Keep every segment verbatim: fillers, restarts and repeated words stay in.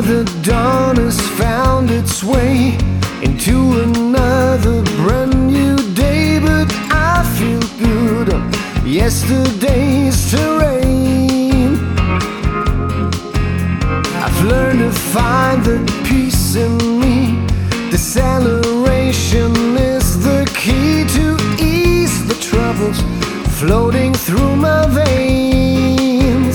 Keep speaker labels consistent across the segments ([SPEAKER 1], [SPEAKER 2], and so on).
[SPEAKER 1] the dawn has found its way into another brand new day, but I feel good on yesterday's terrain. I've learned to find the peace in me. Deceleration is the key to ease the troubles floating through my veins.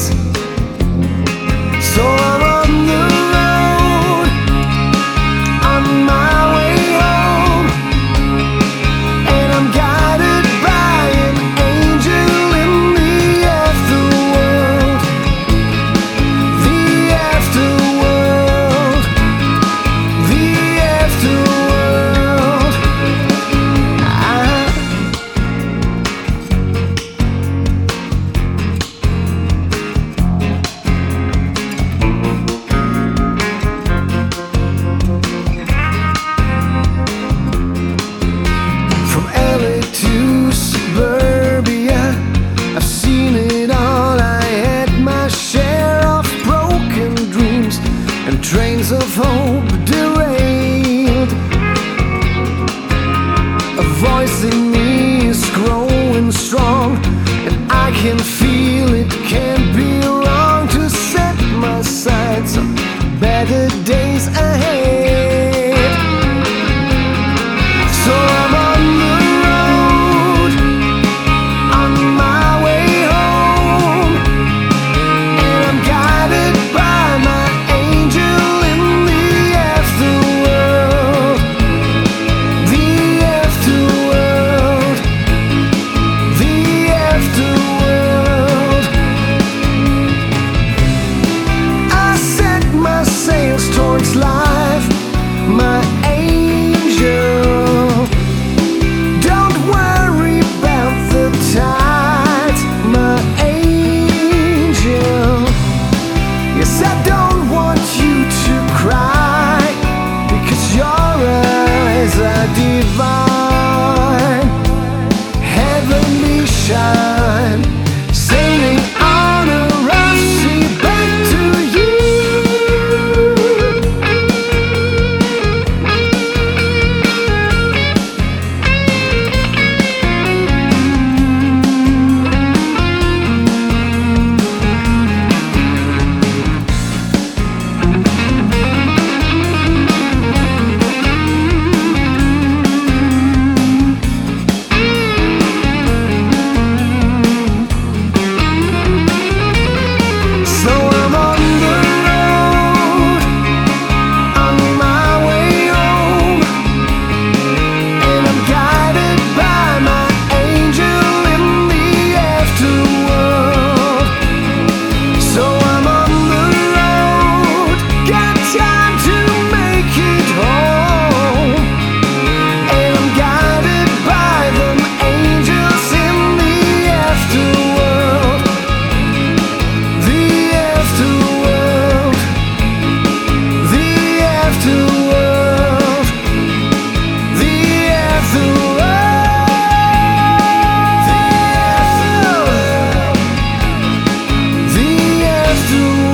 [SPEAKER 1] So I'm on the road, on my way home, and I'm guided by an angel in the afterworld. The afterworld, the afterworld. I to suburbia, I've seen it all. I had my share of broken dreams and trains of hope derailed. A voice in me is growing strong, and I can feel it can't be wrong to set my sights on better days ahead. So I'm on the towards life, my angel. Don't worry about the tides, my angel. Yes, I don't want you to cry, because your eyes are divine, heavenly shine, sailing on a rough sea back to you. To